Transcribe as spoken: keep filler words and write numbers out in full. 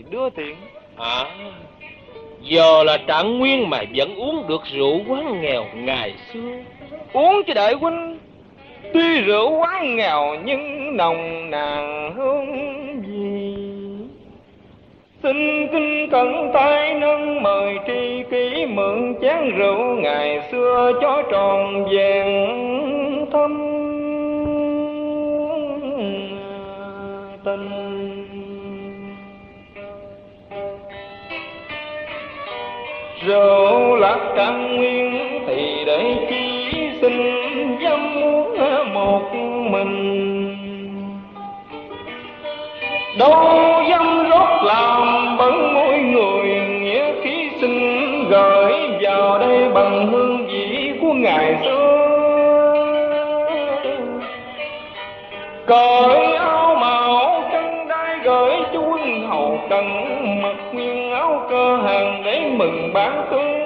đưa tiện. À, giờ là Trạng Nguyên mà vẫn uống được rượu quán nghèo ngày xưa. Uống chứ đợi huynh. Tuy rượu quán nghèo nhưng nồng nàn hương gì. Xin kinh cẩn tay nâng mời tri kỷ mượn chén rượu ngày xưa cho tròn vẹn thâm tình. Rượu lạc Trạng Nguyên thì để chi xin dám muốn một mình. Đâu dám rót làm bẩn mỗi người nghĩa khí xin gửi vào đây bằng hương vị của ngày xưa. Cởi áo màu chân đai gửi cho quân hầu cần, mặc nguyên áo cơ hàng để mừng bán tương.